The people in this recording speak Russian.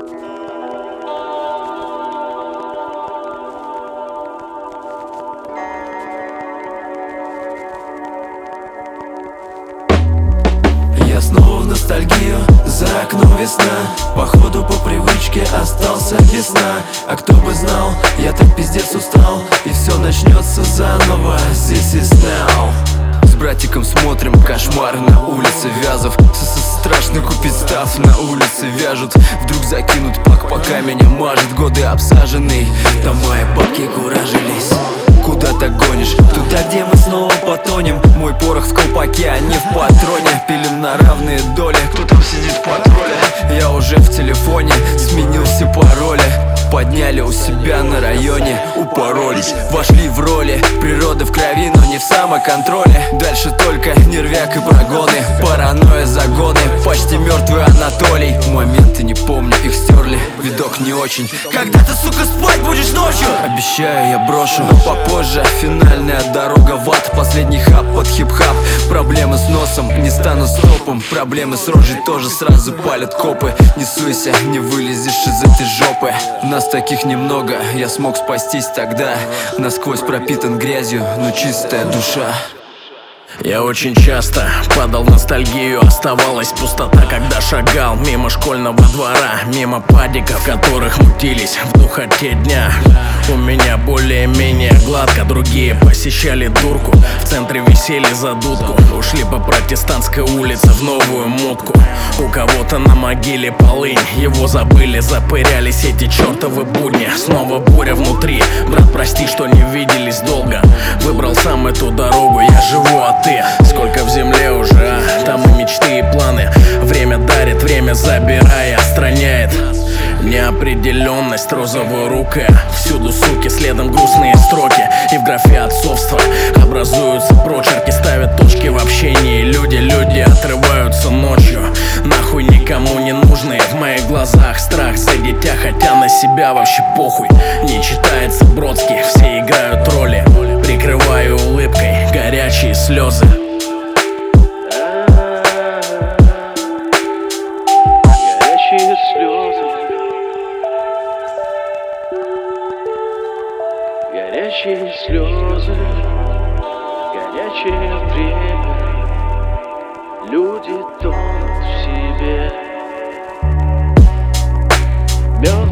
Я снова в ностальгию, за окном весна. Походу по привычке остался без сна. А кто бы знал, я так пиздец устал. И все начнется заново, this is now. С братиком смотрим кошмар на улице Вязов. Страшно купить став, на улице вяжут. Вдруг закинут пак, пока меня мажет. Годы обсаженный, там мои бабки куражились. Куда ты гонишь? Туда, где мы снова потонем. Мой порох в колпаке, а не в патроне. Пилим на равные доли. Кто там сидит в патруле? Я уже в телефоне, сменил все пароли. Подняли у себя на районе, упоролись, вошли в роли. Природа в крови, но не в самоконтроле. Дальше только нервяк и прогоны. Паранойя, загоны, почти мертвый Анатолий. Моменты не помню, их стерли, видок не очень. Когда ты, сука, спать будешь ночью? Обещаю, я брошу, но попозже. Финальная дорога в ад, последний хаб под хип-хап. Проблемы с носом, не стану стопом. Проблемы с рожей тоже сразу палят копы. Не суйся, не вылезешь из этой жопы. Нас таких немного, я смог спастись тогда. Насквозь пропитан грязью, но чистая душа. Я очень часто падал в ностальгию. Оставалась пустота, когда шагал мимо школьного двора, мимо падиков, в которых мутились в духоте дня. У меня более-менее гладко, другие посещали дурку. В центре висели за дудку, ушли по Протестантской улице в новую мутку. У кого-то на могиле полынь, его забыли, запырялись эти чертовы будни. Снова буря внутри, брат, прости, что не виделись долго. Выбрал сам эту дорогу, я живу, а ты? Сколько в земле уже, а? Там и мечты, и планы. Время дарит, время забирая, отстраняет. Неопределенность, розово-рукая. Всюду суки, следом грустные строки. И в графе отцовства образуются прочерки. Ставят точки в общении. Люди отрываются ночью. Нахуй никому не нужные. В моих глазах страх за дитя, хотя на себя вообще похуй. Не читается Бродский, все играют роли. Прикрываю улыбкой горячие слезы. Горячие слезы, горячие слезы, горячее время. Люди тонут в себе. Мертвые